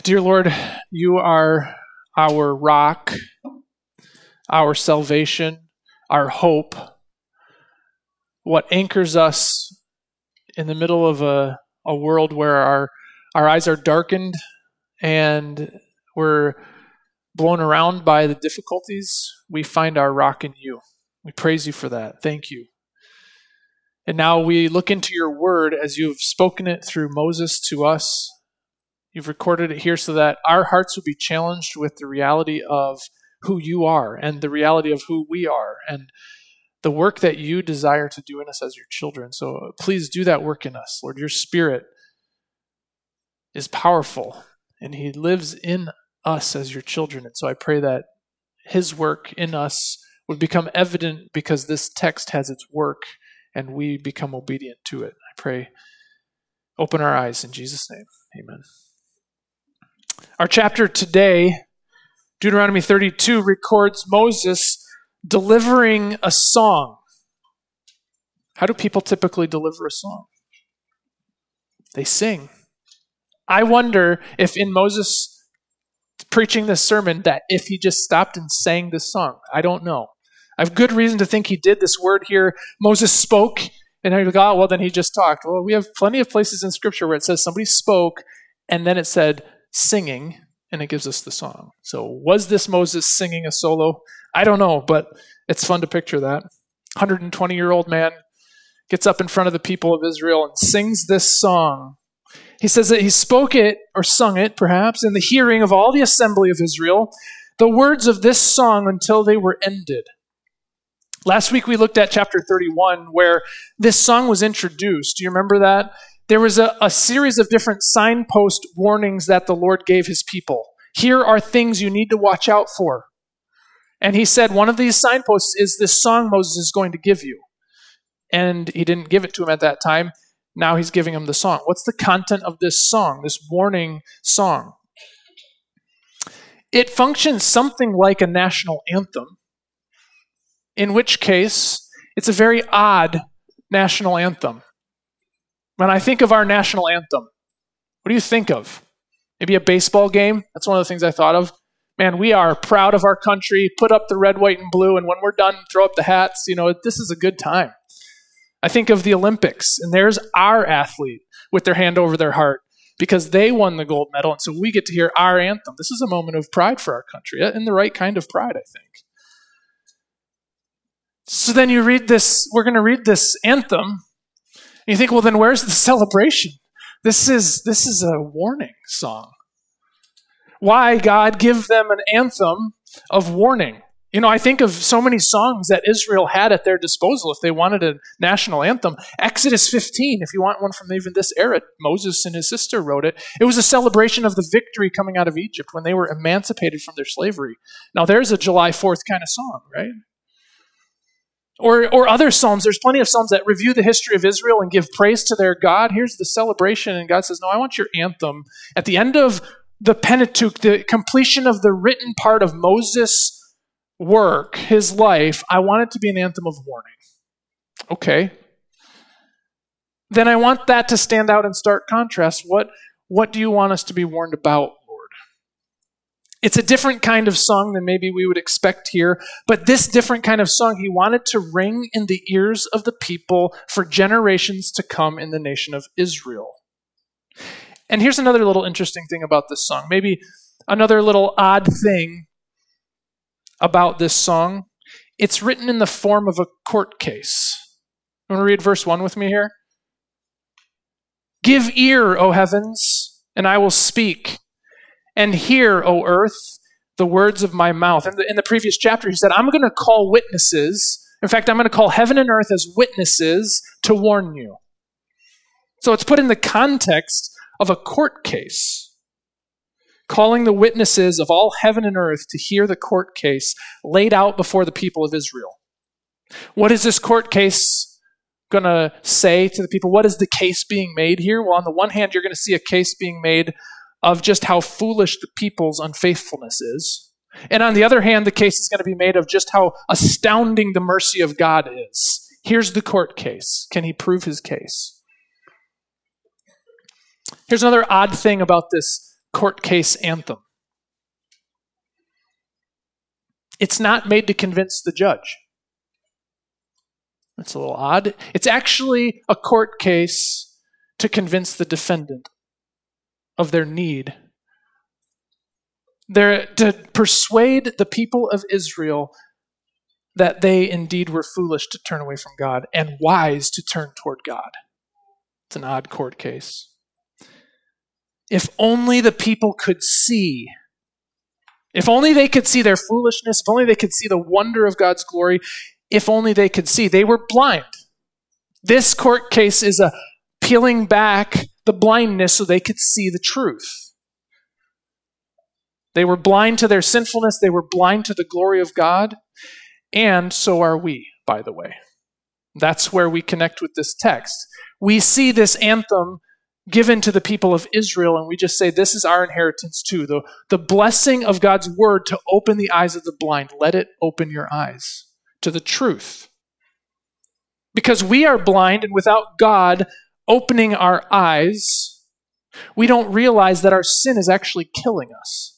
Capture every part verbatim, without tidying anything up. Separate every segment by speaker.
Speaker 1: Dear Lord, you are our rock, our salvation, our hope, what anchors us in the middle of a, a world where our, our eyes are darkened and we're blown around by the difficulties. We find our rock in you. We praise you for that. Thank you. And now we look into your word as you've spoken it through Moses to us. You've recorded it here so that our hearts would be challenged with the reality of who you are and the reality of who we are and the work that you desire to do in us as your children. So please do that work in us, Lord. Your Spirit is powerful and he lives in us as your children. And so I pray that his work in us would become evident because this text has its work and we become obedient to it. I pray, open our eyes in Jesus' name. Amen. Our chapter today, Deuteronomy thirty-two, records Moses delivering a song. How do people typically deliver a song? They sing. I wonder if in Moses preaching this sermon that if he just stopped and sang this song. I don't know. I have good reason to think he did. This word here, Moses spoke, and I go, oh, well, then he just talked. Well, we have plenty of places in Scripture where it says somebody spoke, and then it said singing, and it gives us the song. So was this Moses singing a solo? I don't know, but it's fun to picture that. one hundred twenty-year-old man gets up in front of the people of Israel and sings this song. He says that he spoke it, or sung it, perhaps, in the hearing of all the assembly of Israel, the words of this song until they were ended. Last week we looked at chapter thirty-one, where this song was introduced. Do you remember that? There was a, a series of different signpost warnings that the Lord gave his people. Here are things you need to watch out for. And he said one of these signposts is this song Moses is going to give you. And he didn't give it to him at that time. Now he's giving him the song. What's the content of this song, this warning song? It functions something like a national anthem, in which case it's a very odd national anthem. When I think of our national anthem, what do you think of? Maybe a baseball game? That's one of the things I thought of. Man, we are proud of our country, put up the red, white, and blue, and when we're done, throw up the hats. You know, this is a good time. I think of the Olympics, and there's our athlete with their hand over their heart because they won the gold medal, and so we get to hear our anthem. This is a moment of pride for our country, and the right kind of pride, I think. So then you read this, we're going to read this anthem, and you think, well, then where's the celebration? This is this is a warning song. Why, God, give them an anthem of warning? You know, I think of so many songs that Israel had at their disposal if they wanted a national anthem. Exodus fifteen, if you want one from even this era, Moses and his sister wrote it. It was a celebration of the victory coming out of Egypt when they were emancipated from their slavery. Now, there's a July fourth kind of song, right? Or or other psalms. There's plenty of psalms that review the history of Israel and give praise to their God. Here's the celebration, and God says, no, I want your anthem. At the end of the Pentateuch, the completion of the written part of Moses' work, his life, I want it to be an anthem of warning. Okay. Then I want that to stand out in stark contrast. What, what do you want us to be warned about, Lord? It's a different kind of song than maybe we would expect here, but this different kind of song he wanted to ring in the ears of the people for generations to come in the nation of Israel. And here's another little interesting thing about this song. Maybe another little odd thing about this song. It's written in the form of a court case. You want to read verse one with me here? Give ear, O heavens, and I will speak. And hear, O earth, the words of my mouth. And in the previous chapter, he said, I'm going to call witnesses. In fact, I'm going to call heaven and earth as witnesses to warn you. So it's put in the context of a court case, calling the witnesses of all heaven and earth to hear the court case laid out before the people of Israel. What is this court case going to say to the people? What is the case being made here? Well, on the one hand, you're going to see a case being made of just how foolish the people's unfaithfulness is. And on the other hand, the case is going to be made of just how astounding the mercy of God is. Here's the court case. Can he prove his case? Here's another odd thing about this court case anthem. It's not made to convince the judge. That's a little odd. It's actually a court case to convince the defendant of their need. They're to persuade the people of Israel that they indeed were foolish to turn away from God and wise to turn toward God. It's an odd court case. If only the people could see, if only they could see their foolishness, if only they could see the wonder of God's glory, if only they could see. They were blind. This court case is a peeling back the blindness so they could see the truth. They were blind to their sinfulness. They were blind to the glory of God. And so are we, by the way. That's where we connect with this text. We see this anthem given to the people of Israel, and we just say, this is our inheritance too. The, the blessing of God's word to open the eyes of the blind. Let it open your eyes to the truth. Because we are blind, and without God opening our eyes, we don't realize that our sin is actually killing us.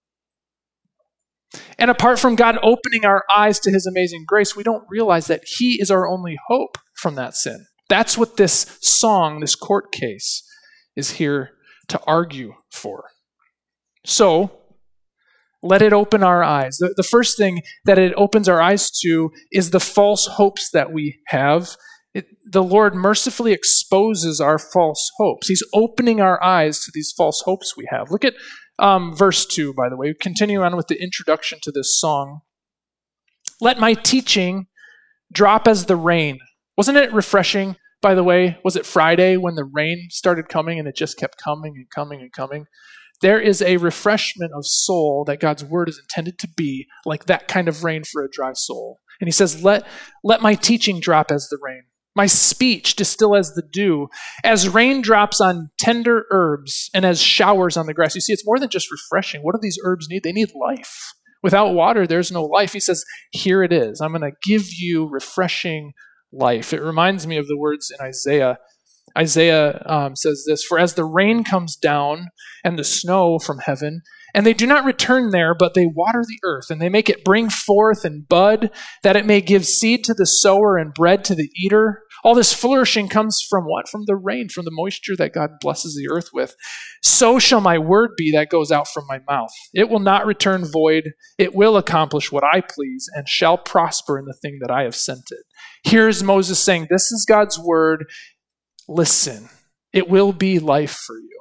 Speaker 1: And apart from God opening our eyes to his amazing grace, we don't realize that he is our only hope from that sin. That's what this song, this court case, is here to argue for. So, let it open our eyes. The, the first thing that it opens our eyes to is the false hopes that we have. It, the Lord mercifully exposes our false hopes. He's opening our eyes to these false hopes we have. Look at um, verse two, by the way. We continue on with the introduction to this song. Let my teaching drop as the rain. Wasn't it refreshing, by the way? Was it Friday when the rain started coming and it just kept coming and coming and coming? There is a refreshment of soul that God's word is intended to be, like that kind of rain for a dry soul. And he says, let, let my teaching drop as the rain, my speech distill as the dew, as rain drops on tender herbs and as showers on the grass. You see, it's more than just refreshing. What do these herbs need? They need life. Without water, there's no life. He says, here it is. I'm going to give you refreshing life. It reminds me of the words in Isaiah. Isaiah um, says this, for as the rain comes down and the snow from heaven, and they do not return there, but they water the earth, and they make it bring forth and bud, that it may give seed to the sower and bread to the eater. All this flourishing comes from what? From the rain, from the moisture that God blesses the earth with. So shall my word be that goes out from my mouth. It will not return void. It will accomplish what I please and shall prosper in the thing that I have sent it. Here's Moses saying, this is God's word. Listen, it will be life for you.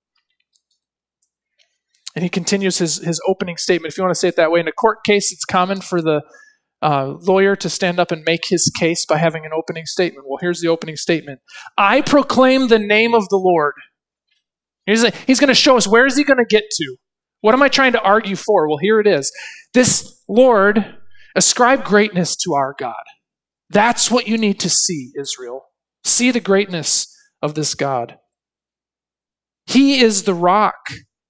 Speaker 1: And he continues his, his opening statement. If you want to say it that way, in a court case, it's common for the uh, lawyer to stand up and make his case by having an opening statement. Well, here's the opening statement. I proclaim the name of the Lord. He's, a, he's going to show us, where is he going to get to? What am I trying to argue for? Well, here it is. This Lord, ascribe greatness to our God. That's what you need to see, Israel. See the greatness of this God. He is the rock.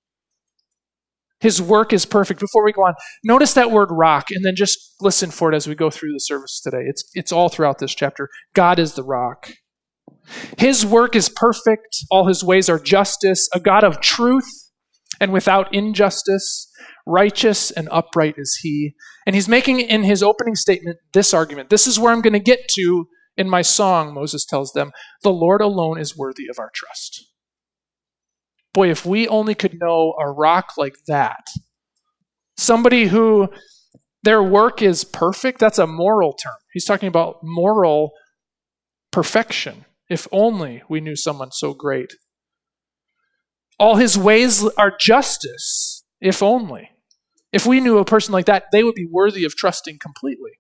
Speaker 1: His work is perfect. Before we go on, notice that word rock, and then just listen for it as we go through the service today. It's, it's all throughout this chapter. God is the rock. His work is perfect. All his ways are justice, a God of truth and without injustice. Righteous and upright is he. And he's making in his opening statement this argument. This is where I'm going to get to in my song, Moses tells them. The Lord alone is worthy of our trust. Boy, if we only could know a rock like that, somebody who their work is perfect, that's a moral term. He's talking about moral perfection. If only we knew someone so great. All his ways are justice, if only. If we knew a person like that, they would be worthy of trusting completely.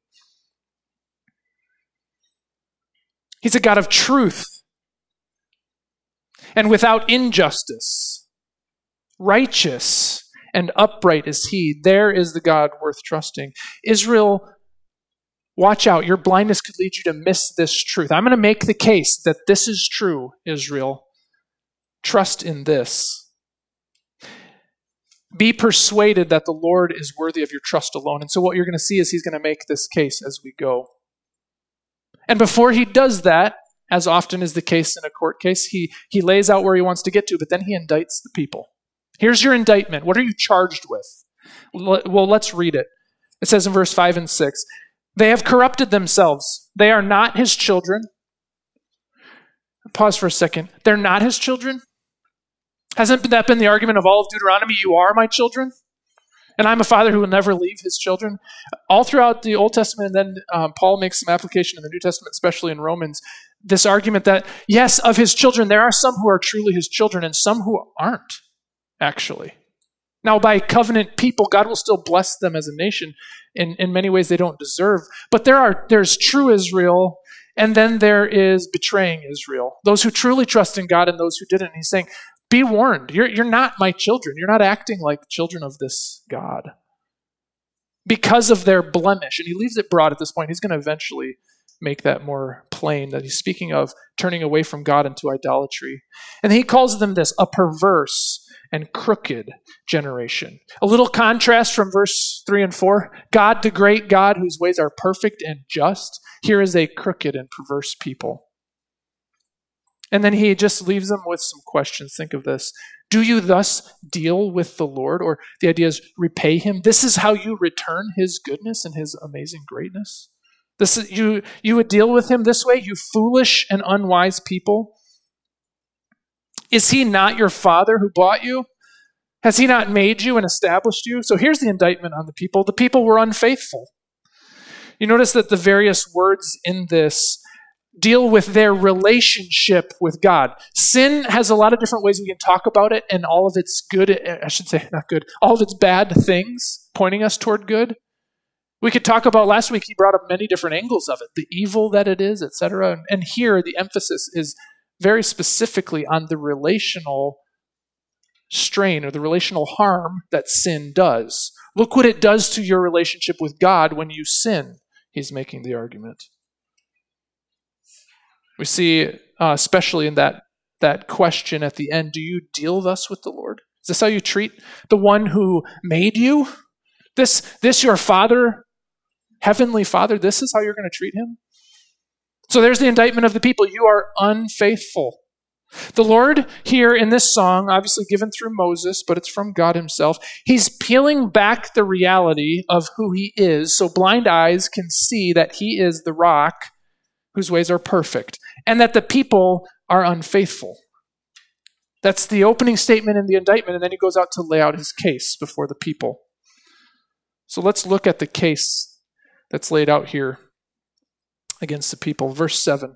Speaker 1: He's a God of truth and without injustice. Righteous and upright is he. There is the God worth trusting. Israel, watch out. Your blindness could lead you to miss this truth. I'm going to make the case that this is true, Israel. Trust in this. Be persuaded that the Lord is worthy of your trust alone. And so what you're going to see is he's going to make this case as we go. And before he does that, as often is the case in a court case, he, he lays out where he wants to get to, but then he indicts the people. Here's your indictment. What are you charged with? Well, let's read it. It says in verse five and six, they have corrupted themselves. They are not his children. Pause for a second. They're not his children? Hasn't that been the argument of all of Deuteronomy? You are my children, and I'm a father who will never leave his children. All throughout the Old Testament, and then um, Paul makes some application in the New Testament, especially in Romans, this argument that, yes, of his children, there are some who are truly his children and some who aren't, actually. Now, by covenant people, God will still bless them as a nation in, in many ways they don't deserve. But there are there's true Israel, and then there is betraying Israel. Those who truly trust in God and those who didn't. And he's saying, be warned. You're, you're not my children. You're not acting like children of this God because of their blemish. And he leaves it broad at this point. He's going to eventually make that more plain, that he's speaking of turning away from God into idolatry. And he calls them this, a perverse and crooked generation. A little contrast from verse three and four. God, the great God whose ways are perfect and just. Here is a crooked and perverse people. And then he just leaves them with some questions. Think of this. Do you thus deal with the Lord? Or the idea is repay him. This is how you return his goodness and his amazing greatness. This is, you, you would deal with him this way, you foolish and unwise people. Is he not your father who bought you? Has he not made you and established you? So here's the indictment on the people. The people were unfaithful. You notice that the various words in this deal with their relationship with God. Sin has a lot of different ways we can talk about it, and all of its good, I should say not good, all of its bad things pointing us toward good. We could talk about, last week he brought up many different angles of it, the evil that it is, et cetera. And here the emphasis is very specifically on the relational strain or the relational harm that sin does. Look what it does to your relationship with God when you sin, he's making the argument. We see, uh, especially in that, that question at the end, do you deal thus with the Lord? Is this how you treat the one who made you? This, this your Father, Heavenly Father, this is how you're going to treat him? So there's the indictment of the people. You are unfaithful. The Lord here in this song, obviously given through Moses, but it's from God himself, he's peeling back the reality of who he is so blind eyes can see that he is the rock whose ways are perfect and that the people are unfaithful. That's the opening statement in the indictment, and then he goes out to lay out his case before the people. So let's look at the case that's laid out here against the people. Verse seven.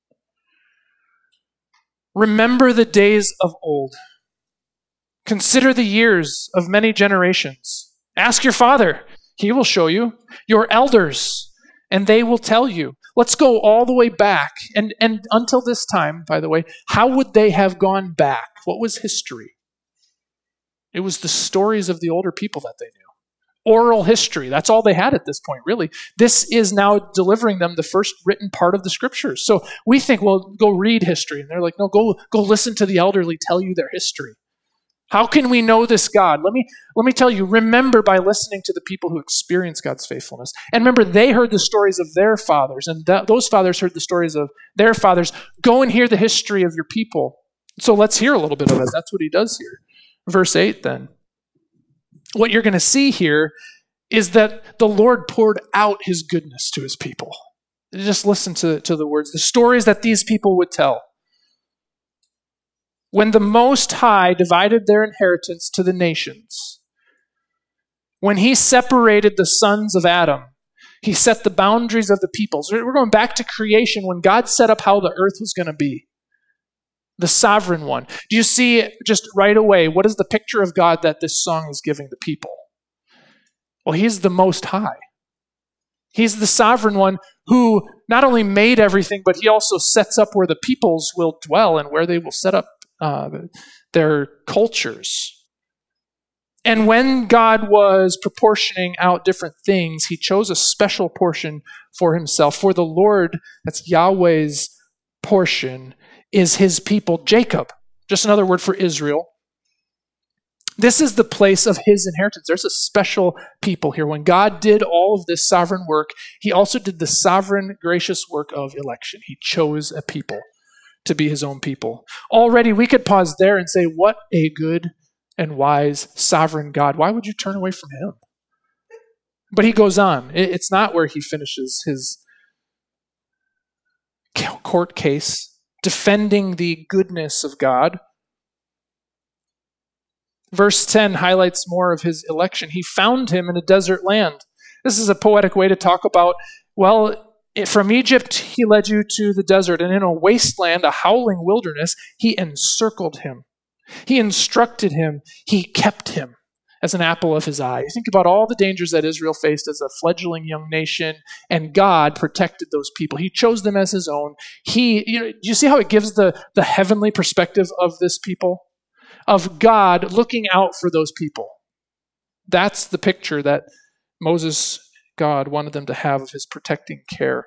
Speaker 1: Remember the days of old. Consider the years of many generations. Ask your father, he will show you. Your elders, and they will tell you. Let's go all the way back. And, and until this time, by the way, how would they have gone back? What was history? It was the stories of the older people that they knew. Oral history. That's all they had at this point, really. This is now delivering them the first written part of the scriptures. So we think, well, go read history. And they're like, no, go, go listen to the elderly tell you their history. How can we know this God? Let me, let me tell you, remember by listening to the people who experience God's faithfulness. And remember, they heard the stories of their fathers, and that, those fathers heard the stories of their fathers. Go and hear the history of your people. So let's hear a little bit of it. That's what he does here. Verse eight then. What you're going to see here is that the Lord poured out his goodness to his people. Just listen to, to the words, the stories that these people would tell. When the Most High divided their inheritance to the nations, when he separated the sons of Adam, he set the boundaries of the peoples. We're going back to creation when God set up how the earth was going to be. The sovereign one. Do you see just right away, what is the picture of God that this song is giving the people? Well, he's the Most High. He's the sovereign one who not only made everything, but he also sets up where the peoples will dwell and where they will set up uh, their cultures. And when God was proportioning out different things, he chose a special portion for himself. For the Lord, that's Yahweh's portion, is his people, Jacob. Just another word for Israel. This is the place of his inheritance. There's a special people here. When God did all of this sovereign work, he also did the sovereign, gracious work of election. He chose a people to be his own people. Already we could pause there and say, what a good and wise, sovereign God. Why would you turn away from him? But he goes on. It's not where he finishes his court case, defending the goodness of God. Verse ten highlights more of his election. He found him in a desert land. This is a poetic way to talk about, well, from Egypt he led you to the desert, and in a wasteland, a howling wilderness, he encircled him. He instructed him. He kept him as an apple of his eye. Think about all the dangers that Israel faced as a fledgling young nation, and God protected those people. He chose them as his own. He, you know, do you see how it gives the, the heavenly perspective of this people? Of God looking out for those people. That's the picture that Moses, God, wanted them to have of his protecting care.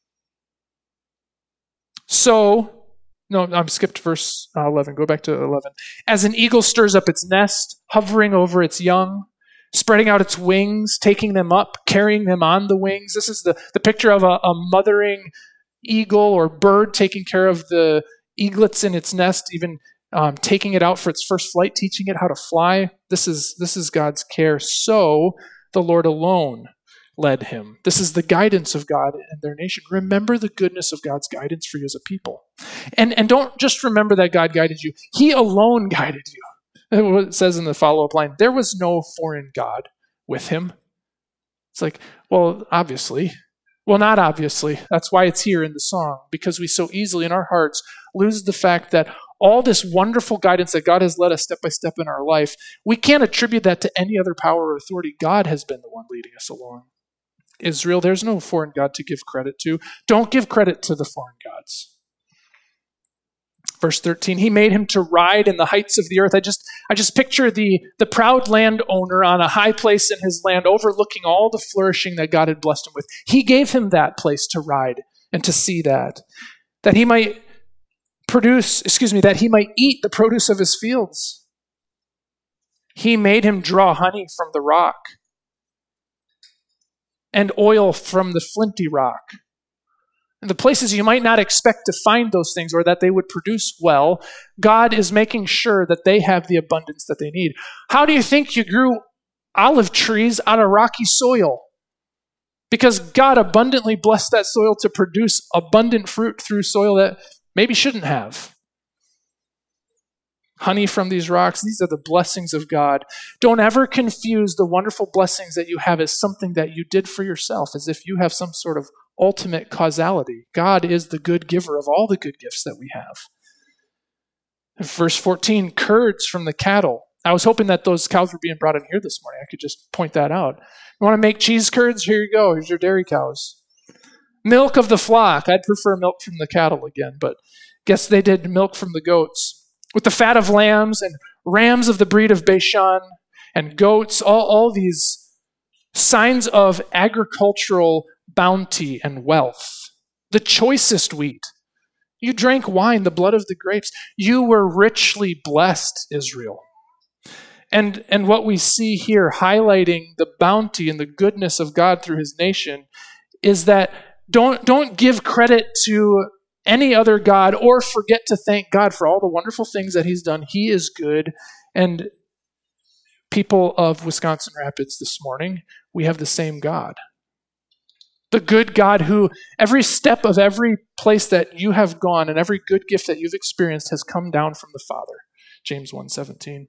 Speaker 1: So, no, I'm skipped verse eleven. Go back to eleven. As an eagle stirs up its nest, hovering over its young, spreading out its wings, taking them up, carrying them on the wings. This is the, the picture of a, a mothering eagle or bird taking care of the eaglets in its nest, even um, taking it out for its first flight, teaching it how to fly. This is, this is God's care. So the Lord alone led him. This is the guidance of God and their nation. Remember the goodness of God's guidance for you as a people. And, and don't just remember that God guided you. He alone guided you. It says in the follow-up line, there was no foreign God with him. It's like, well, obviously. Well, not obviously. That's why it's here in the song, because we so easily in our hearts lose the fact that all this wonderful guidance that God has led us step by step in our life, we can't attribute that to any other power or authority. God has been the one leading us along. Israel, there's no foreign God to give credit to. Don't give credit to the foreign gods. Verse thirteen, he made him to ride in the heights of the earth. I just I just picture the, the proud landowner on a high place in his land overlooking all the flourishing that God had blessed him with. He gave him that place to ride and to see that. That he might produce, excuse me, that he might eat the produce of his fields. He made him draw honey from the rock and oil from the flinty rock. And the places you might not expect to find those things or that they would produce well, God is making sure that they have the abundance that they need. How do you think you grew olive trees out of rocky soil? Because God abundantly blessed that soil to produce abundant fruit through soil that maybe shouldn't have. Honey from these rocks, these are the blessings of God. Don't ever confuse the wonderful blessings that you have as something that you did for yourself, as if you have some sort of ultimate causality. God is the good giver of all the good gifts that we have. Verse fourteen, curds from the cattle. I was hoping that those cows were being brought in here this morning. I could just point that out. You want to make cheese curds? Here you go. Here's your dairy cows. Milk of the flock. I'd prefer milk from the cattle again, but guess they did milk from the goats. With the fat of lambs and rams of the breed of Bashan and goats, all, all these signs of agricultural bounty and wealth. The choicest wheat. You drank wine, the blood of the grapes. You were richly blessed, Israel. And, and what we see here highlighting the bounty and the goodness of God through his nation is that don't, don't give credit to any other God or forget to thank God for all the wonderful things that he's done. He is good. And people of Wisconsin Rapids this morning, we have the same God. The good God who every step of every place that you have gone and every good gift that you've experienced has come down from the Father. James one seventeen.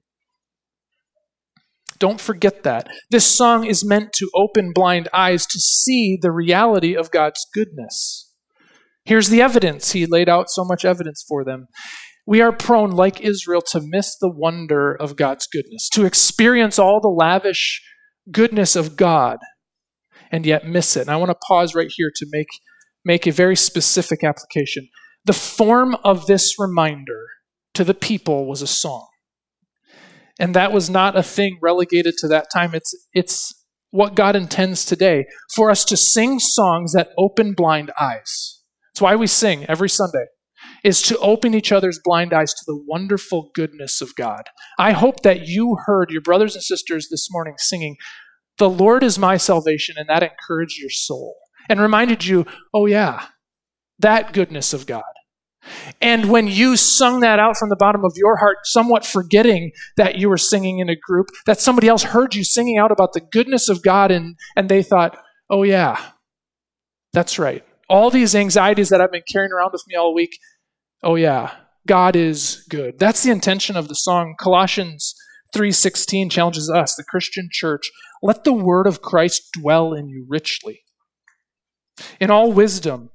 Speaker 1: Don't forget that. This song is meant to open blind eyes to see the reality of God's goodness. Here's the evidence. He laid out so much evidence for them. We are prone, like Israel, to miss the wonder of God's goodness, to experience all the lavish goodness of God, and yet miss it. And I want to pause right here to make, make a very specific application. The form of this reminder to the people was a song. And that was not a thing relegated to that time. It's, it's what God intends today, for us to sing songs that open blind eyes. That's why we sing every Sunday, is to open each other's blind eyes to the wonderful goodness of God. I hope that you heard your brothers and sisters this morning singing, "The Lord is my salvation," and that encouraged your soul and reminded you, oh yeah, that goodness of God. And when you sung that out from the bottom of your heart, somewhat forgetting that you were singing in a group, that somebody else heard you singing out about the goodness of God, and, and they thought, oh yeah, that's right. All these anxieties that I've been carrying around with me all week, oh yeah, God is good. That's the intention of the song. Colossians three sixteen challenges us, the Christian church, let the word of Christ dwell in you richly. In all wisdom,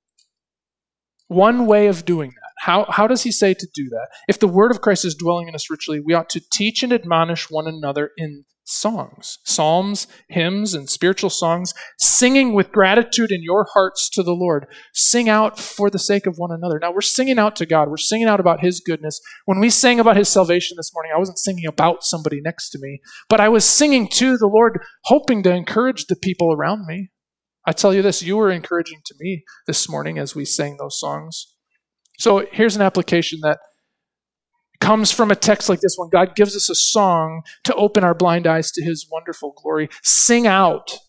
Speaker 1: one way of doing that. How, how does he say to do that? If the word of Christ is dwelling in us richly, we ought to teach and admonish one another in songs, psalms, hymns, and spiritual songs, singing with gratitude in your hearts to the Lord. Sing out for the sake of one another. Now, we're singing out to God. We're singing out about his goodness. When we sang about his salvation this morning, I wasn't singing about somebody next to me, but I was singing to the Lord, hoping to encourage the people around me. I tell you this, you were encouraging to me this morning as we sang those songs. So here's an application that comes from a text like this one. God gives us a song to open our blind eyes to his wonderful glory. Sing out.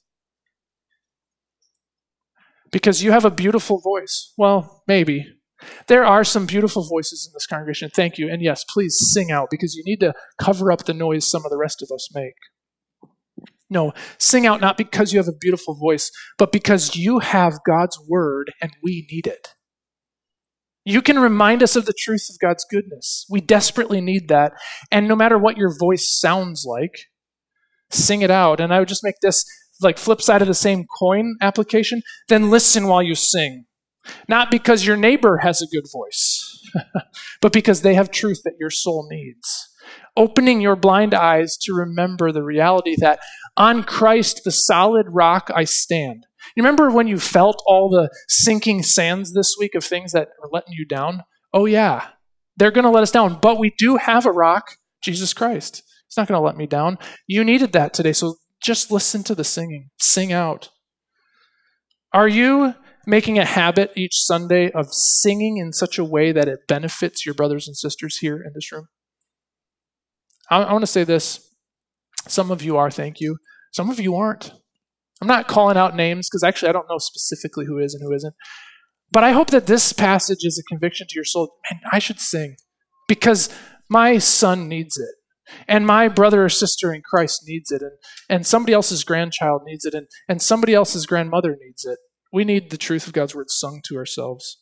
Speaker 1: Because you have a beautiful voice. Well, maybe. There are some beautiful voices in this congregation. Thank you. And yes, please sing out, because you need to cover up the noise some of the rest of us make. No, sing out not because you have a beautiful voice, but because you have God's word and we need it. You can remind us of the truth of God's goodness. We desperately need that. And no matter what your voice sounds like, sing it out. And I would just make this like flip side of the same coin application. Then listen while you sing. Not because your neighbor has a good voice, but because they have truth that your soul needs. Opening your blind eyes to remember the reality that on Christ, the solid rock, I stand. You remember when you felt all the sinking sands this week of things that are letting you down? Oh yeah, they're going to let us down. But we do have a rock, Jesus Christ. He's not going to let me down. You needed that today, so just listen to the singing. Sing out. Are you making a habit each Sunday of singing in such a way that it benefits your brothers and sisters here in this room? I, I want to say this. Some of you are, thank you. Some of you aren't. I'm not calling out names because actually I don't know specifically who is and who isn't. But I hope that this passage is a conviction to your soul. Man, I should sing because my son needs it. And my brother or sister in Christ needs it. And, and somebody else's grandchild needs it. And, and somebody else's grandmother needs it. We need the truth of God's word sung to ourselves.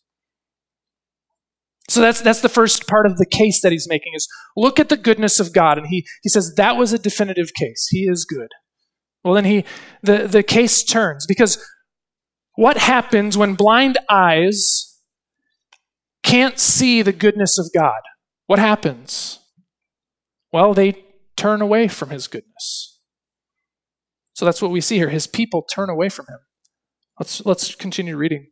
Speaker 1: So that's that's the first part of the case that he's making is look at the goodness of God. And he, he says that was a definitive case. He is good. Well, then he the, the case turns because what happens when blind eyes can't see the goodness of God? What happens? Well, they turn away from his goodness. So that's what we see here. His people turn away from him. Let's let's continue reading.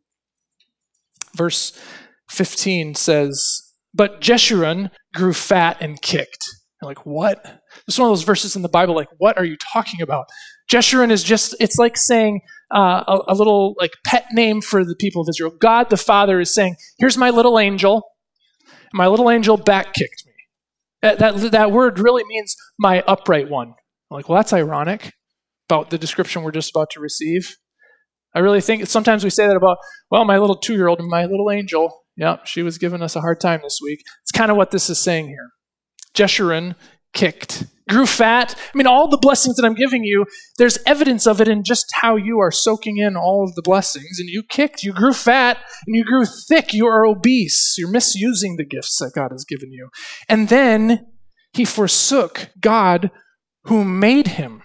Speaker 1: Verse fifteen says, but Jeshurun grew fat and kicked. You're like, what? This is one of those verses in the Bible, like, what are you talking about? Jeshurun is just, it's like saying uh, a, a little like pet name for the people of Israel. God the Father is saying, here's my little angel. My little angel back kicked me. That, that, that word really means my upright one. I'm like, well, that's ironic about the description we're just about to receive. I really think sometimes we say that about, well, my little two-year-old and my little angel. Yeah, she was giving us a hard time this week. It's kind of what this is saying here. Jeshurun kicked, grew fat. I mean, all the blessings that I'm giving you, there's evidence of it in just how you are soaking in all of the blessings. And you kicked, you grew fat, and you grew thick. You are obese. You're misusing the gifts that God has given you. And then he forsook God who made him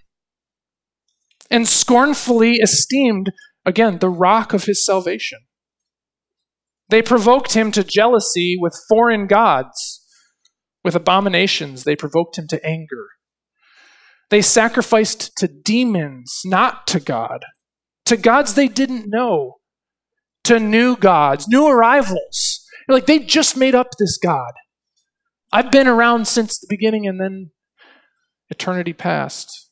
Speaker 1: and scornfully esteemed, again, the rock of his salvation. They provoked him to jealousy with foreign gods. With abominations, they provoked him to anger. They sacrificed to demons, not to God. To gods they didn't know. To new gods, new arrivals. You're like, they just made up this God. I've been around since the beginning and then eternity past.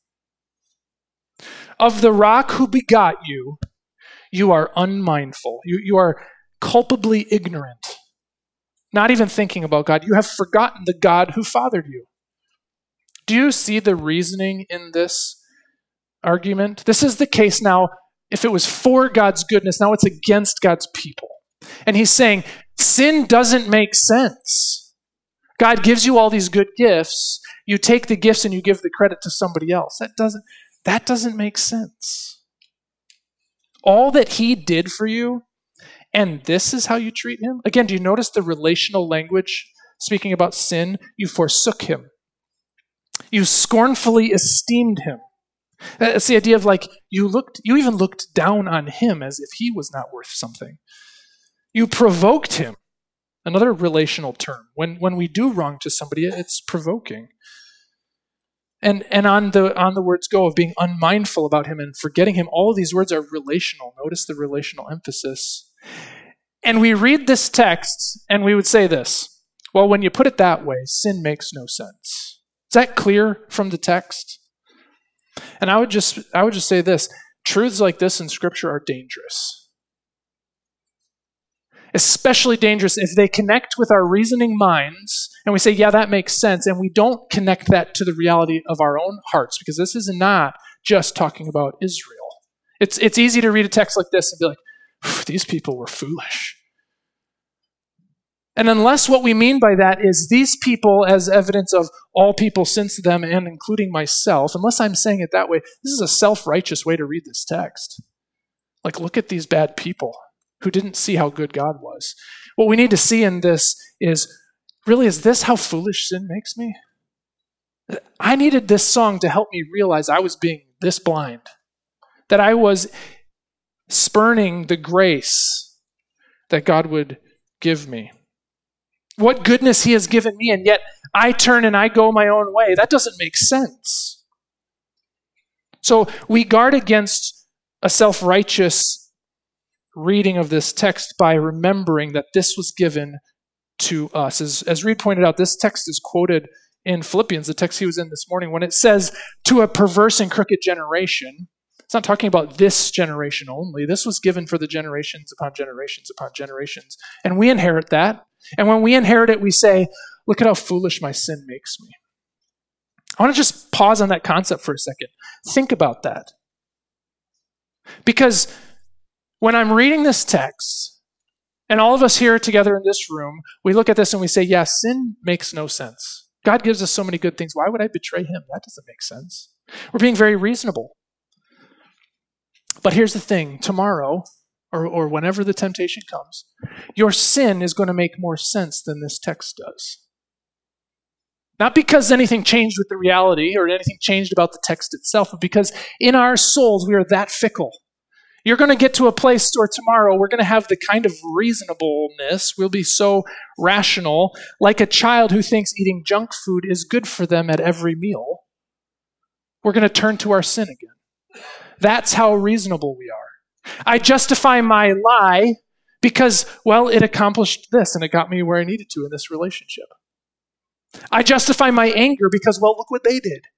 Speaker 1: Of the rock who begot you, you are unmindful. You, you are culpably ignorant. Not even thinking about God. You have forgotten the God who fathered you. Do you see the reasoning in this argument? This is the case now. If it was for God's goodness, now it's against God's people. And he's saying, Sin doesn't make sense. God gives you all these good gifts. You take the gifts and you give the credit to somebody else. That doesn't, that doesn't make sense. All that he did for you, and this is how you treat him? Again, do you notice the relational language speaking about sin? You forsook him. You scornfully esteemed him. That's the idea of like, you looked, you even looked down on him as if he was not worth something. You provoked him. Another relational term. When when we do wrong to somebody, it's provoking. And and on the on the words go of being unmindful about him and forgetting him, all of these words are relational. Notice the relational emphasis. And we read this text and we would say this. Well, when you put it that way, sin makes no sense. Is that clear from the text? And I would just I would just say this. Truths like this in Scripture are dangerous. Especially dangerous if they connect with our reasoning minds and we say, yeah, that makes sense, and we don't connect that to the reality of our own hearts, because this is not just talking about Israel. It's, it's easy to read a text like this and be like, these people were foolish. And unless what we mean by that is these people as evidence of all people since them and including myself, unless I'm saying it that way, this is a self-righteous way to read this text. Like, look at these bad people who didn't see how good God was. What we need to see in this is, really, is this how foolish sin makes me? I needed this song to help me realize I was being this blind, that I was spurning the grace that God would give me. What goodness he has given me, and yet I turn and I go my own way. That doesn't make sense. So we guard against a self-righteous reading of this text by remembering that this was given to us. As, as Reed pointed out, this text is quoted in Philippians, the text he was in this morning, when it says, to a perverse and crooked generation. It's not talking about this generation only. This was given for the generations upon generations upon generations. And we inherit that. And when we inherit it, we say, look at how foolish my sin makes me. I want to just pause on that concept for a second. Think about that. Because when I'm reading this text, and all of us here together in this room, we look at this and we say, yeah, sin makes no sense. God gives us so many good things. Why would I betray him? That doesn't make sense. We're being very reasonable. But here's the thing. Tomorrow, or, or whenever the temptation comes, your sin is going to make more sense than this text does. Not because anything changed with the reality or anything changed about the text itself, but because in our souls we are that fickle. You're going to get to a place where tomorrow we're going to have the kind of reasonableness, we'll be so rational, like a child who thinks eating junk food is good for them at every meal. We're going to turn to our sin again. That's how reasonable we are. I justify my lie because, well, it accomplished this and it got me where I needed to in this relationship. I justify my anger because, well, look what they did.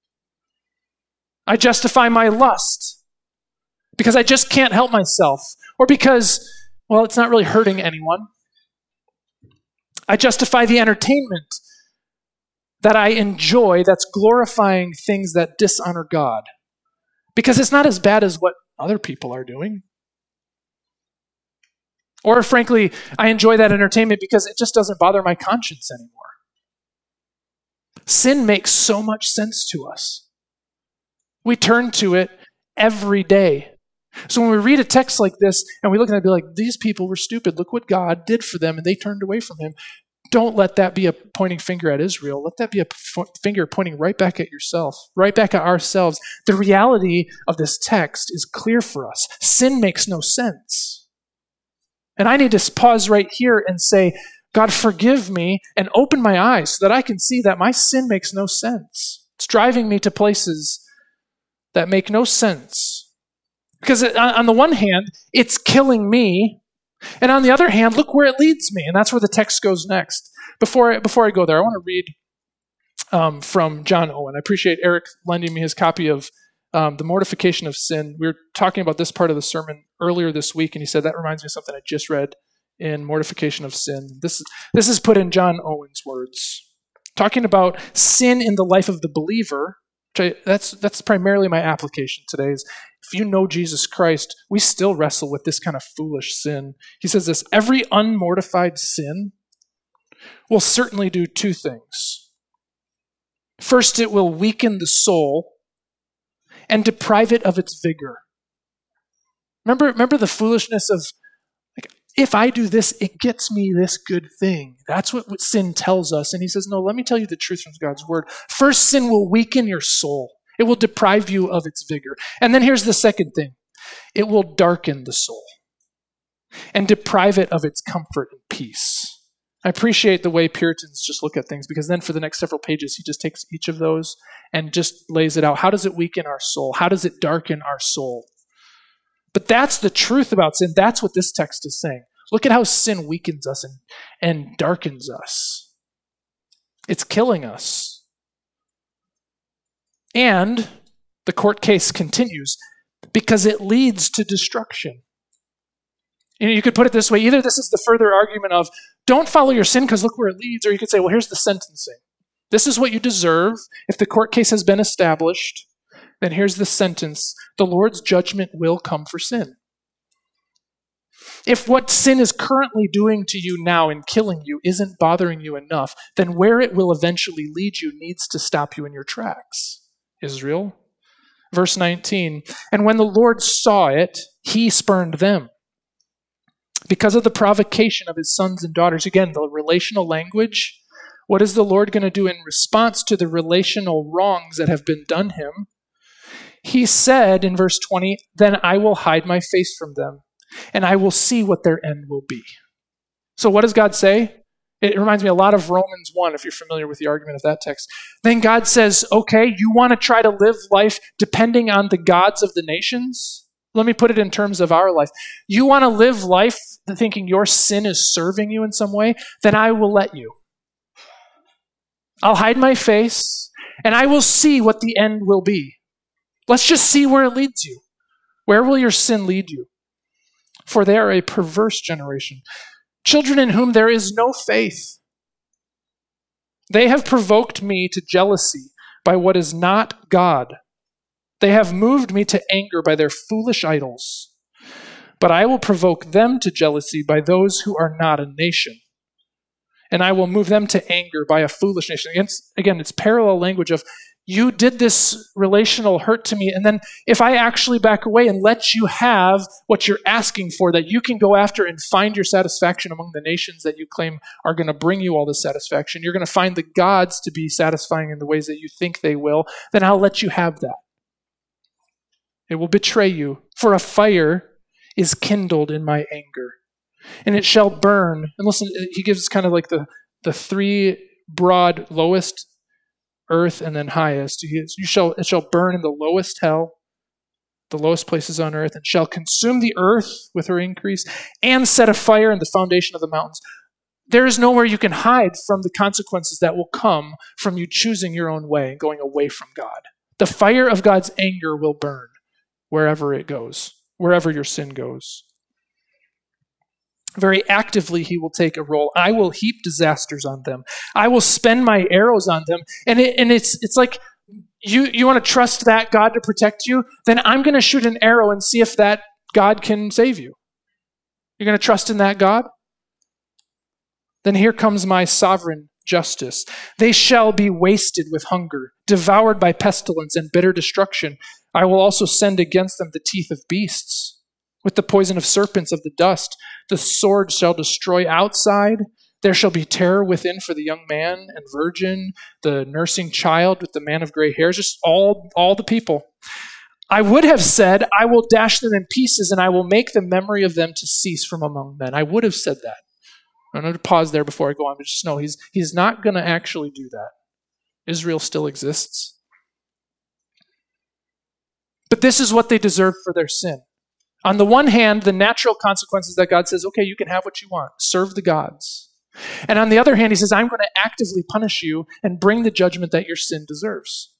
Speaker 1: I justify my lust because I just can't help myself, or because, well, it's not really hurting anyone. I justify the entertainment that I enjoy that's glorifying things that dishonor God, because it's not as bad as what other people are doing. Or frankly, I enjoy that entertainment because it just doesn't bother my conscience anymore. Sin makes so much sense to us. We turn to it every day. So when we read a text like this and we look at it and be like, these people were stupid. Look what God did for them and they turned away from him. Don't let that be a pointing finger at Israel. Let that be a f- finger pointing right back at yourself, right back at ourselves. The reality of this text is clear for us. Sin makes no sense. And I need to pause right here and say, God, forgive me and open my eyes so that I can see that my sin makes no sense. It's driving me to places that make no sense. Because on the one hand, it's killing me. And on the other hand, look where it leads me. And that's where the text goes next. Before I, before I go there, I want to read um, from John Owen. I appreciate Eric lending me his copy of um, The Mortification of Sin. We were talking about this part of the sermon earlier this week, and he said, that reminds me of something I just read in Mortification of Sin. This, this is put in John Owen's words. Talking about sin in the life of the believer, which I, that's, that's primarily my application today is if you know Jesus Christ, we still wrestle with this kind of foolish sin. He says this, every unmortified sin will certainly do two things. First, it will weaken the soul and deprive it of its vigor. Remember, remember the foolishness of, like, if I do this, it gets me this good thing. That's what, what sin tells us. And he says, no, let me tell you the truth from God's word. First, sin will weaken your soul. It will deprive you of its vigor. And then here's the second thing. It will darken the soul and deprive it of its comfort and peace. I appreciate the way Puritans just look at things, because then for the next several pages, he just takes each of those and just lays it out. How does it weaken our soul? How does it darken our soul? But that's the truth about sin. That's what this text is saying. Look at how sin weakens us and, and darkens us. It's killing us. And the court case continues because it leads to destruction. You know, you could put it this way. Either this is the further argument of don't follow your sin because look where it leads, or you could say, well, here's the sentencing. This is what you deserve. If the court case has been established, then here's the sentence. The Lord's judgment will come for sin. If what sin is currently doing to you now and killing you isn't bothering you enough, then where it will eventually lead you needs to stop you in your tracks. Israel. Verse nineteen, and when the Lord saw it, he spurned them because of the provocation of his sons and daughters. Again, the relational language. What is the Lord going to do in response to the relational wrongs that have been done him? He said in verse twenty, then I will hide my face from them, and I will see what their end will be. So what does God say? It reminds me a lot of Romans one, if you're familiar with the argument of that text. Then God says, okay, you want to try to live life depending on the gods of the nations? Let me put it in terms of our life. You want to live life thinking your sin is serving you in some way? Then I will let you. I'll hide my face, and I will see what the end will be. Let's just see where it leads you. Where will your sin lead you? For they are a perverse generation, children in whom there is no faith. They have provoked me to jealousy by what is not God. They have moved me to anger by their foolish idols. But I will provoke them to jealousy by those who are not a nation. And I will move them to anger by a foolish nation. Again, again, it's parallel language of, you did this relational hurt to me, and then if I actually back away and let you have what you're asking for, that you can go after and find your satisfaction among the nations that you claim are going to bring you all this satisfaction, you're going to find the gods to be satisfying in the ways that you think they will, then I'll let you have that. It will betray you, for a fire is kindled in my anger, and it shall burn. And listen, he gives kind of like the, the three broad lowest earth and then highest. You shall, it shall burn in the lowest hell, the lowest places on earth, and shall consume the earth with her increase, and set a fire in the foundation of the mountains. There is nowhere you can hide from the consequences that will come from you choosing your own way and going away from God. The fire of God's anger will burn wherever it goes, wherever your sin goes. Very actively, he will take a role. I will heap disasters on them. I will spend my arrows on them. And it, and it's it's like, you, you want to trust that God to protect you? Then I'm going to shoot an arrow and see if that God can save you. You're going to trust in that God? Then here comes my sovereign justice. They shall be wasted with hunger, devoured by pestilence and bitter destruction. I will also send against them the teeth of beasts, with the poison of serpents of the dust. The sword shall destroy outside. There shall be terror within for the young man and virgin, the nursing child with the man of gray hairs, just all, all the people. I would have said, I will dash them in pieces, and I will make the memory of them to cease from among men. I would have said that. I'm going to pause there before I go on, but just know he's, he's not going to actually do that. Israel still exists. But this is what they deserve for their sin. On the one hand, the natural consequences that God says, okay, you can have what you want. Serve the gods. And on the other hand, he says, I'm going to actively punish you and bring the judgment that your sin deserves.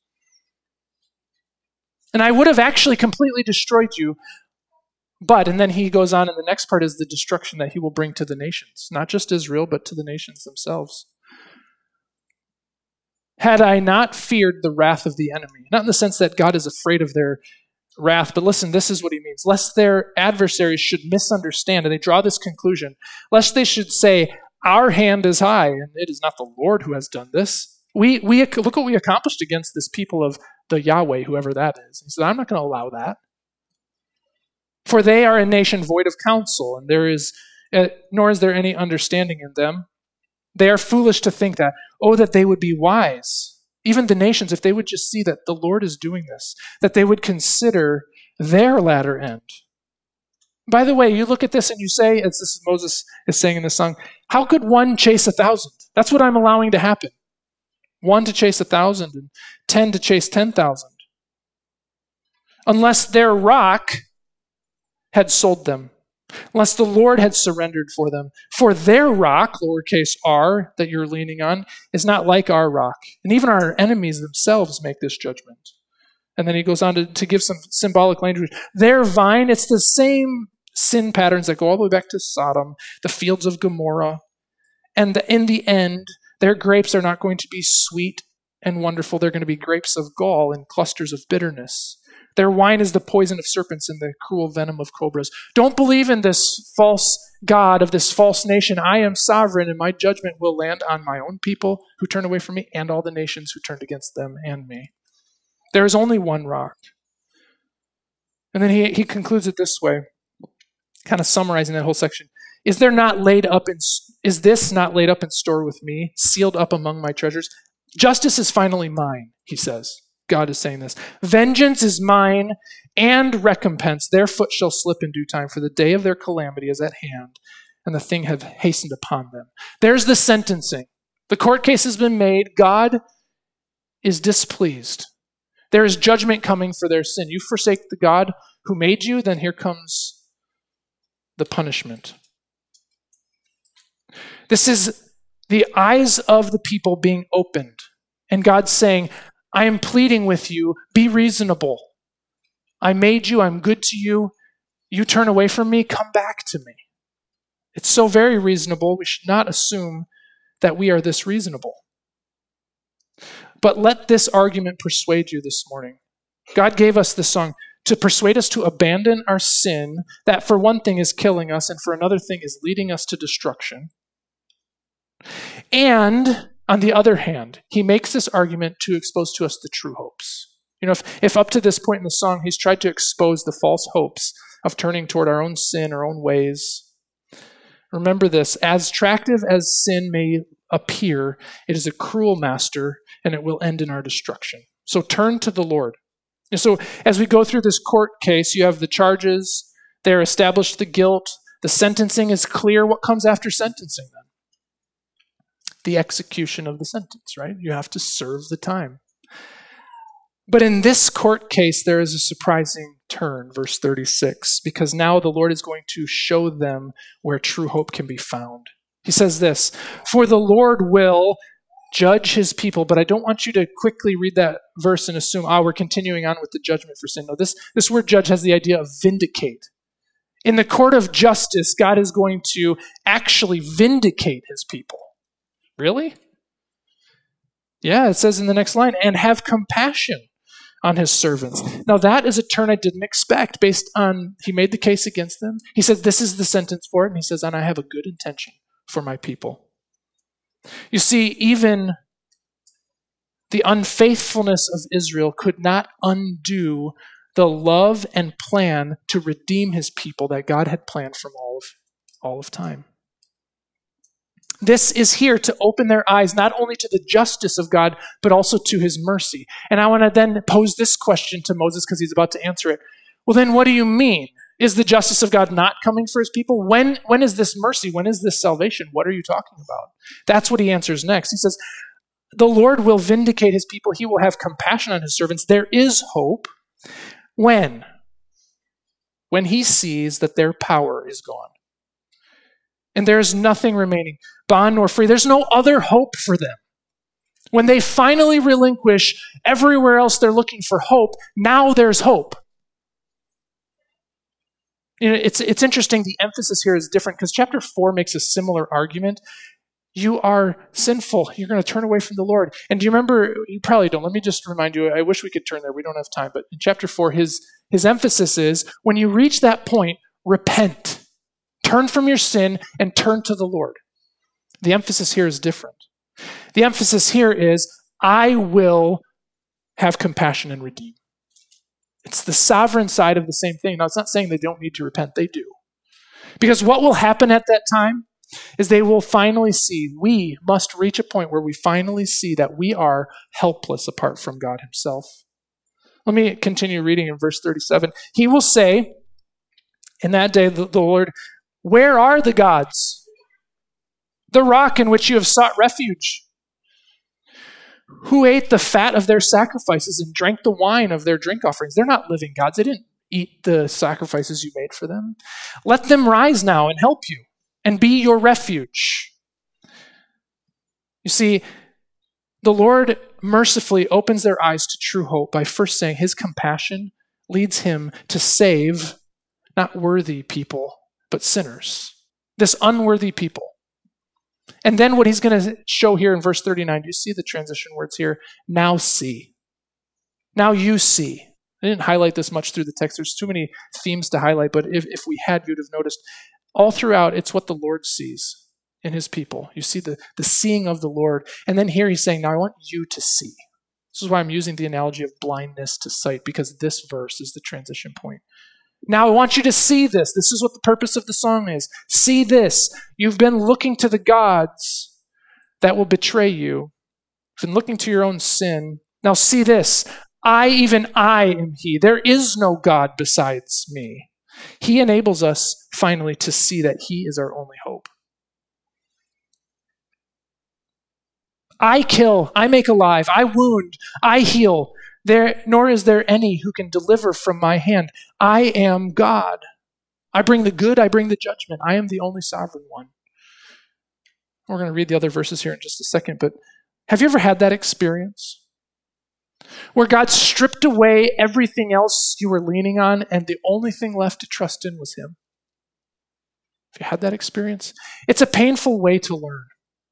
Speaker 1: And I would have actually completely destroyed you. But, and then he goes on, and the next part is the destruction that he will bring to the nations. Not just Israel, but to the nations themselves. had I not feared the wrath of the enemy. Not in the sense that God is afraid of their wrath, but listen, this is what he means. Lest their adversaries should misunderstand, and they draw this conclusion, lest they should say, our hand is high, and it is not the Lord who has done this. We we look what we accomplished against this people of the Yahweh, whoever that is. He said, I'm not going to allow that. For they are a nation void of counsel, and there is, uh, nor is there any understanding in them. They are foolish to think that, oh, that they would be wise. Even the nations, if they would just see that the Lord is doing this, that they would consider their latter end. By the way, you look at this and you say, as this is Moses is saying in the song, how could one chase a thousand? That's what I'm allowing to happen. One to chase a thousand and ten to chase ten thousand. Unless their rock had sold them. Unless the Lord had surrendered for them. For their rock, lowercase r, that you're leaning on, is not like our rock. And even our enemies themselves make this judgment. And then he goes on to, to give some symbolic language. Their vine, it's the same sin patterns that go all the way back to Sodom, the fields of Gomorrah. And the, in the end, their grapes are not going to be sweet and wonderful. They're going to be grapes of gall and clusters of bitterness. Their wine is the poison of serpents and the cruel venom of cobras. Don't believe in this false god of this false nation. I am sovereign, and my judgment will land on my own people who turn away from me and all the nations who turned against them and me. There is only one rock. And then he, he concludes it this way, kind of summarizing that whole section. Is there not laid up in, is this not laid up in store with me, sealed up among my treasures? Justice is finally mine, he says. God is saying this. Vengeance is mine and recompense. Their foot shall slip in due time, for the day of their calamity is at hand, and the thing have hastened upon them. There's the sentencing. The court case has been made. God is displeased. There is judgment coming for their sin. You forsake the God who made you, then here comes the punishment. This is the eyes of the people being opened, and God saying, I am pleading with you, be reasonable. I made you, I'm good to you. You turn away from me, come back to me. It's so very reasonable, we should not assume that we are this reasonable. But let this argument persuade you this morning. God gave us this song to persuade us to abandon our sin, that for one thing is killing us, and for another thing is leading us to destruction. And on the other hand, he makes this argument to expose to us the true hopes. You know, if, if up to this point in the song, he's tried to expose the false hopes of turning toward our own sin, our own ways. Remember this, as attractive as sin may appear, it is a cruel master, and it will end in our destruction. So turn to the Lord. And so as we go through this court case, you have the charges, they're established the guilt, the sentencing is clear. What comes after sentencing then? The execution of the sentence, right? You have to serve the time. But in this court case, there is a surprising turn, verse thirty-six, because now the Lord is going to show them where true hope can be found. He says this, for the Lord will judge his people, but I don't want you to quickly read that verse and assume, ah, oh, we're continuing on with the judgment for sin. No, this, this word judge has the idea of vindicate. In the court of justice, God is going to actually vindicate his people. Really? Yeah, it says in the next line, and have compassion on his servants. Now that is a turn I didn't expect based on, he made the case against them. He says, this is the sentence for it. And he says, and I have a good intention for my people. You see, even the unfaithfulness of Israel could not undo the love and plan to redeem his people that God had planned from all of, all of time. This is here to open their eyes not only to the justice of God, but also to his mercy. And I want to then pose this question to Moses because he's about to answer it. Well, then what do you mean? Is the justice of God not coming for his people? When, when is this mercy? When is this salvation? What are you talking about? That's what he answers next. He says, the Lord will vindicate his people. He will have compassion on his servants. There is hope. When? When he sees that their power is gone. And there is nothing remaining, bond nor free. There's no other hope for them. When they finally relinquish everywhere else they're looking for hope, now there's hope. You know, it's, it's interesting, the emphasis here is different because chapter four makes a similar argument. You are sinful. You're going to turn away from the Lord. And do you remember, you probably don't, let me just remind you, I wish we could turn there, we don't have time, but in chapter four, his, his emphasis is, when you reach that point, repent. Turn from your sin and turn to the Lord. The emphasis here is different. The emphasis here is, I will have compassion and redeem. It's the sovereign side of the same thing. Now, it's not saying they don't need to repent. They do. Because what will happen at that time is they will finally see, we must reach a point where we finally see that we are helpless apart from God himself. Let me continue reading in verse thirty-seven. He will say, in that day, the, the Lord, where are the gods? The rock in which you have sought refuge? Who ate the fat of their sacrifices and drank the wine of their drink offerings? They're not living gods. They didn't eat the sacrifices you made for them. Let them rise now and help you and be your refuge. You see, the Lord mercifully opens their eyes to true hope by first saying his compassion leads him to save not worthy people, but sinners. This unworthy people. And then what he's going to show here in verse thirty-nine, you see the transition words here, now see. Now you see. I didn't highlight this much through the text. There's too many themes to highlight, but if, if we had, you'd have noticed all throughout, it's what the Lord sees in his people. You see the, the seeing of the Lord. And then here he's saying, now I want you to see. This is why I'm using the analogy of blindness to sight, because this verse is the transition point. Now I want you to see this. This is what the purpose of the song is. See this. You've been looking to the gods that will betray you. You've been looking to your own sin. Now see this. I, even I am he. There is no God besides me. He enables us finally to see that he is our only hope. I kill, I make alive, I wound, I heal. There, nor is there any who can deliver from my hand. I am God. I bring the good, I bring the judgment. I am the only sovereign one. We're going to read the other verses here in just a second, but have you ever had that experience? Where God stripped away everything else you were leaning on, and the only thing left to trust in was him. Have you had that experience? It's a painful way to learn.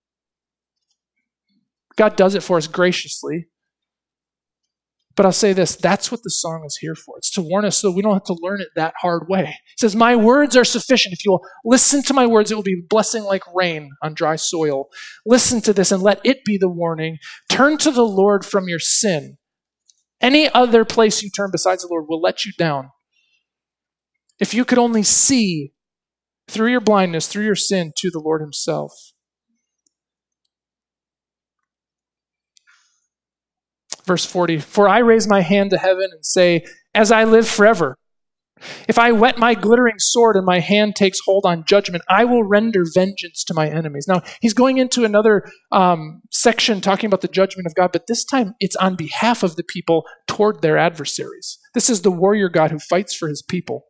Speaker 1: God does it for us graciously. But I'll say this, that's what the song is here for. It's to warn us so we don't have to learn it that hard way. It says, my words are sufficient. If you'll listen to my words, it will be blessing like rain on dry soil. Listen to this and let it be the warning. Turn to the Lord from your sin. Any other place you turn besides the Lord will let you down. If you could only see through your blindness, through your sin, to the Lord himself. Verse forty, for I raise my hand to heaven and say, as I live forever, if I whet my glittering sword and my hand takes hold on judgment, I will render vengeance to my enemies. Now, he's going into another um, section talking about the judgment of God, but this time it's on behalf of the people toward their adversaries. This is the warrior God who fights for his people.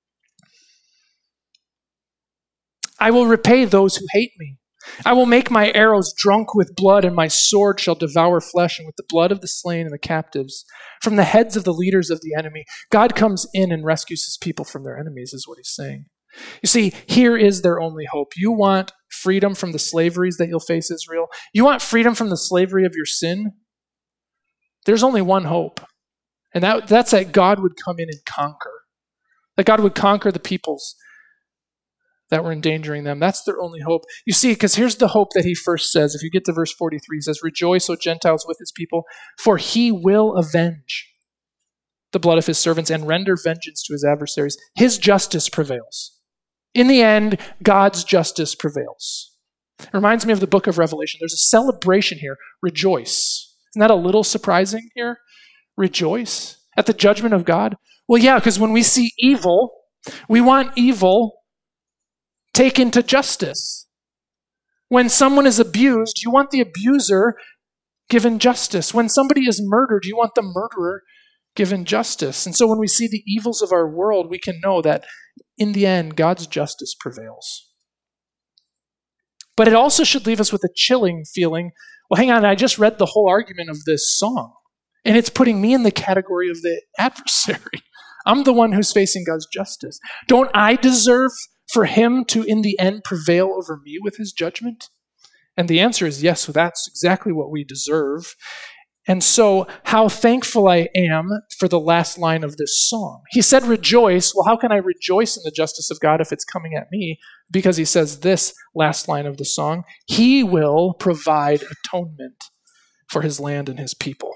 Speaker 1: I will repay those who hate me. I will make my arrows drunk with blood, and my sword shall devour flesh, and with the blood of the slain and the captives, from the heads of the leaders of the enemy. God comes in and rescues his people from their enemies, is what he's saying. You see, here is their only hope. You want freedom from the slaveries that you'll face, Israel? You want freedom from the slavery of your sin? There's only one hope, and that, that's that God would come in and conquer. That God would conquer the peoples that were endangering them. That's their only hope. You see, because here's the hope that he first says. If you get to verse forty-three, he says, rejoice, O Gentiles, with his people, for he will avenge the blood of his servants and render vengeance to his adversaries. His justice prevails. In the end, God's justice prevails. It reminds me of the book of Revelation. There's a celebration here. Rejoice. Isn't that a little surprising here? Rejoice at the judgment of God? Well, yeah, because when we see evil, we want evil taken to justice. When someone is abused, you want the abuser given justice. When somebody is murdered, you want the murderer given justice. And so when we see the evils of our world, we can know that in the end, God's justice prevails. But it also should leave us with a chilling feeling. Well, hang on, I just read the whole argument of this song, and it's putting me in the category of the adversary. I'm the one who's facing God's justice. Don't I deserve for him to, in the end, prevail over me with his judgment? And the answer is yes, so that's exactly what we deserve. And so how thankful I am for the last line of this song. He said rejoice. Well, how can I rejoice in the justice of God if it's coming at me? Because he says this last line of the song, he will provide atonement for his land and his people.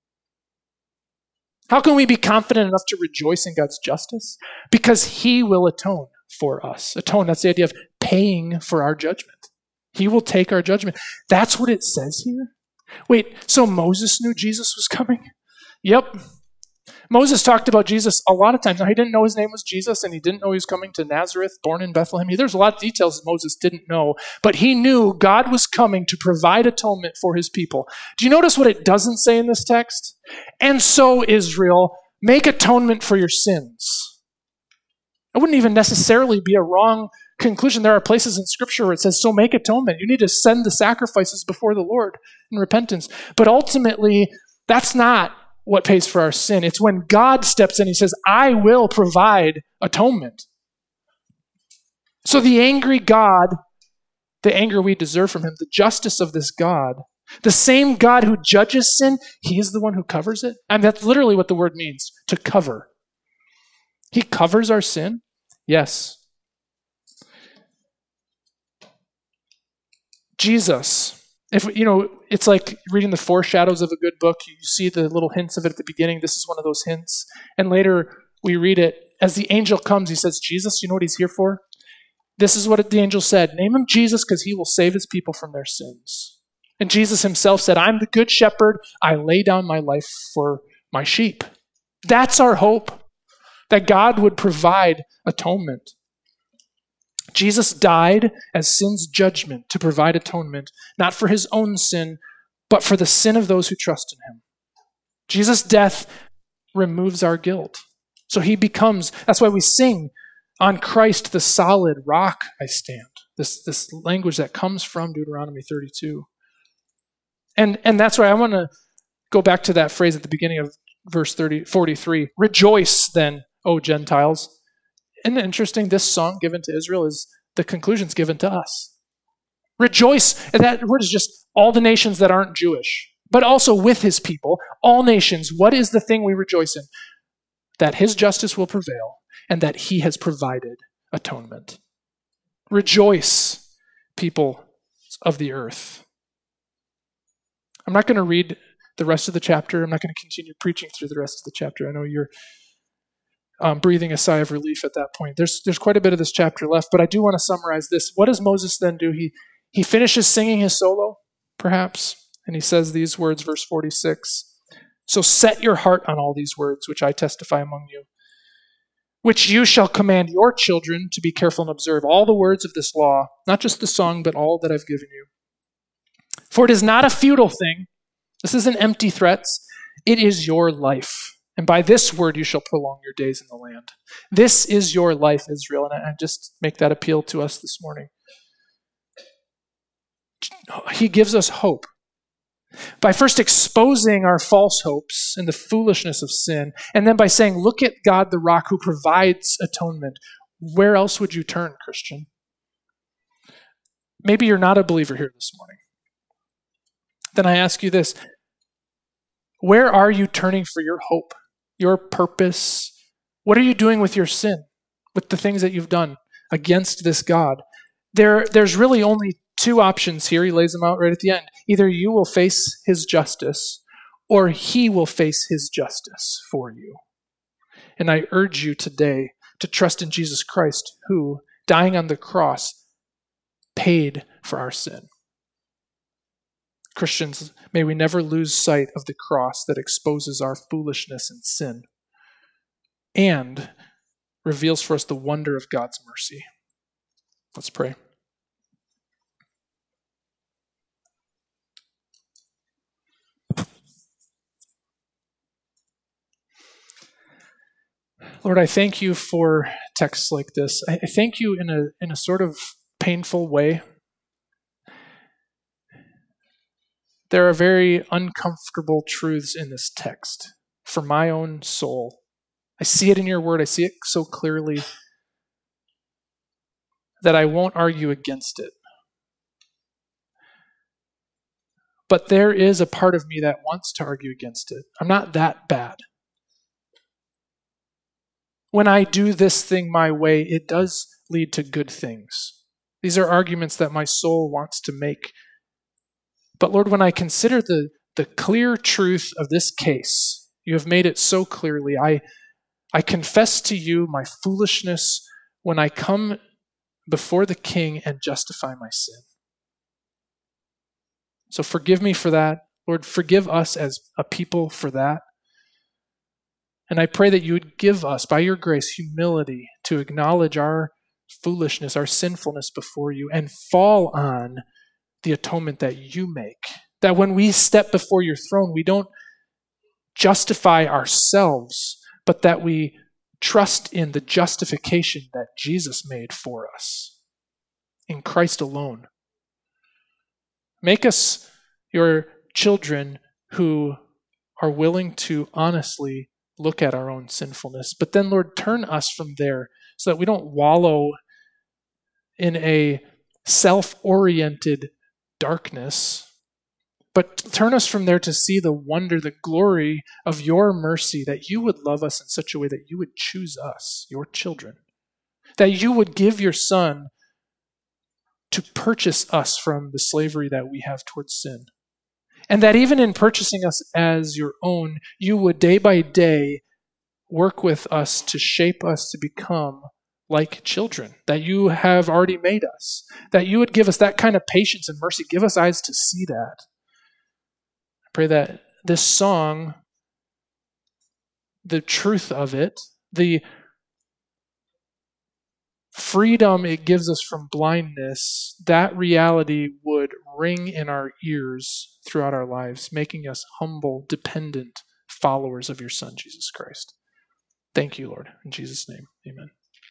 Speaker 1: How can we be confident enough to rejoice in God's justice? Because he will atone for us. Atone, that's the idea of paying for our judgment. He will take our judgment. That's what it says here. Wait, so Moses knew Jesus was coming? Yep. Moses talked about Jesus a lot of times. Now, he didn't know his name was Jesus, and he didn't know he was coming to Nazareth, born in Bethlehem. There's a lot of details that Moses didn't know, but he knew God was coming to provide atonement for his people. Do you notice what it doesn't say in this text? And so, Israel, make atonement for your sins. It wouldn't even necessarily be a wrong conclusion. There are places in Scripture where it says, so make atonement. You need to send the sacrifices before the Lord in repentance. But ultimately, that's not what pays for our sin. It's when God steps in, he says, I will provide atonement. So the angry God, the anger we deserve from him, the justice of this God, the same God who judges sin, he is the one who covers it. And that's literally what the word means, to cover. He covers our sin? Yes. Jesus, if you know, it's like reading the foreshadows of a good book. You see the little hints of it at the beginning. This is one of those hints. And later we read it. As the angel comes, he says, Jesus, you know what he's here for? This is what the angel said. Name him Jesus because he will save his people from their sins. And Jesus himself said, I'm the good shepherd. I lay down my life for my sheep. That's our hope, that God would provide atonement. Jesus died as sin's judgment to provide atonement, not for his own sin, but for the sin of those who trust in him. Jesus' death removes our guilt. So he becomes, that's why we sing, on Christ the solid rock I stand. This, this language that comes from Deuteronomy thirty-two. And, and that's why I want to go back to that phrase at the beginning of verse thirty, forty-three. Rejoice then, O Gentiles. Isn't it interesting? This song given to Israel is the conclusions given to us. Rejoice, and that word is just all the nations that aren't Jewish, but also with his people, all nations. What is the thing we rejoice in? That his justice will prevail and that he has provided atonement. Rejoice, people of the earth. I'm not going to read the rest of the chapter. I'm not going to continue preaching through the rest of the chapter. I know you're um, breathing a sigh of relief at that point. There's there's quite a bit of this chapter left, but I do want to summarize this. What does Moses then do? He he finishes singing his solo, perhaps, and he says these words, verse forty-six. So set your heart on all these words, which I testify among you, which you shall command your children to be careful and observe all the words of this law, not just the song, but all that I've given you. For it is not a futile thing. This isn't empty threats. It is your life. And by this word you shall prolong your days in the land. This is your life, Israel. And I just make that appeal to us this morning. He gives us hope by first exposing our false hopes and the foolishness of sin, and then by saying, look at God, the rock who provides atonement. Where else would you turn, Christian? Maybe you're not a believer here this morning. Then I ask you this. Where are you turning for your hope, your purpose? What are you doing with your sin, with the things that you've done against this God? There, there's really only two options here. He lays them out right at the end. Either you will face his justice, or he will face his justice for you. And I urge you today to trust in Jesus Christ, who, dying on the cross, paid for our sin. Christians, may we never lose sight of the cross that exposes our foolishness and sin and reveals for us the wonder of God's mercy. Let's pray. Lord, I thank you for texts like this. I thank you in a in a sort of painful way. There are very uncomfortable truths in this text for my own soul. I see it in your word. I see it so clearly that I won't argue against it. But there is a part of me that wants to argue against it. I'm not that bad. When I do this thing my way, it does lead to good things. These are arguments that my soul wants to make. But Lord, when I consider the, the clear truth of this case, you have made it so clearly, I, I confess to you my foolishness when I come before the King and justify my sin. So forgive me for that. Lord, forgive us as a people for that. And I pray that you would give us, by your grace, humility to acknowledge our foolishness, our sinfulness before you, and fall on the atonement that you make. That when we step before your throne, we don't justify ourselves, but that we trust in the justification that Jesus made for us, in Christ alone. Make us your children who are willing to honestly look at our own sinfulness. But then, Lord, turn us from there so that we don't wallow in a self-oriented darkness, but turn us from there to see the wonder, the glory of your mercy, that you would love us in such a way that you would choose us, your children, that you would give your Son to purchase us from the slavery that we have towards sin. And that even in purchasing us as your own, you would day by day work with us to shape us to become like children that you have already made us. That you would give us that kind of patience and mercy. Give us eyes to see that. I pray that this song, the truth of it, the freedom it gives us from blindness, that reality would ring in our ears throughout our lives, making us humble, dependent followers of your Son, Jesus Christ. Thank you, Lord. In Jesus' name, amen.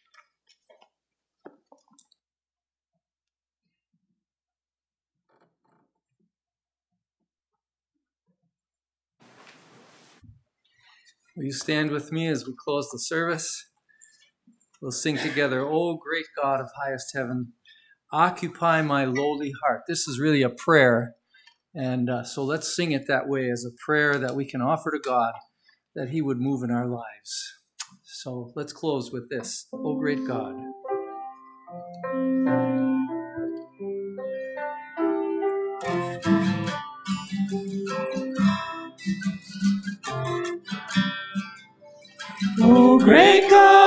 Speaker 2: Will you stand with me as we close the service? We'll sing together, "O great God of highest heaven, occupy my lowly heart." This is really a prayer, and uh, so let's sing it that way, as a prayer that we can offer to God, that he would move in our lives. So let's close with this. O great God. O great God.